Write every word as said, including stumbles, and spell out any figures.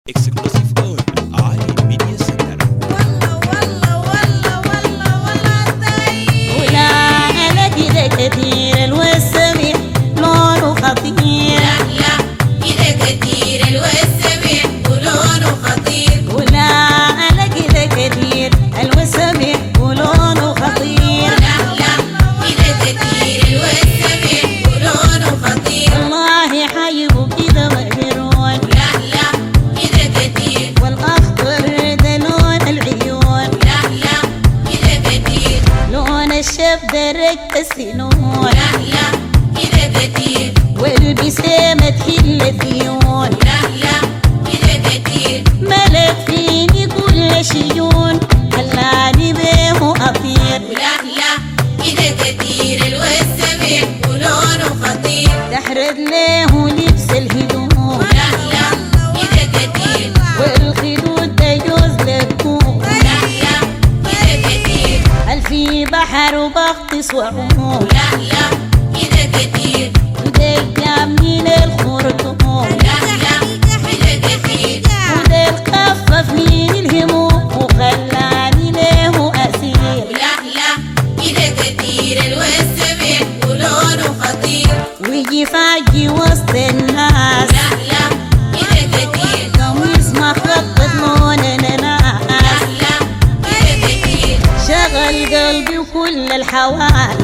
اكسكلوسيف اون علي ميديا سنتر. والله والله والله والله والله طيب. ولا انا كده كتير الوسمي لونه خطير. لا لا كده كتير الوسمي ولونه خطير. ولا انا كده كتير الوسمي ولونه خطير. لا لا كده كتير الوسمي ولونه خطير. والله حيبه كده مقدرون. لا لا كده كتير. والاخضر ده لون العيون. لا لا كده كتير. لون الشب درجة السنون. لا لا كده كتير. والبسامة تحل الديون. لا لا كده كتير. ملك فيني كل شيون خلاني بيه أطير. لا لا كده كتير الوسمي ولونه خطير. تحرد له لبس الهدوم. لا لا كده كتير. والخدود ده يجوز للكوم. لا لا كده كتير. هل في بحر وبغطس وعوم. لا لا كده كتير. وده من الخرطوم. لا لا كده كتير. وده الخفف من الهموم وخلاني له أسير. لا لا كده كتير الوسمي ولونه خطير. ويجي فاجي وسط الناس. لا لا كده كتير. قميص مخطط لون لا الناس. لا كده كتير. شغل قلبي وكل الحواس.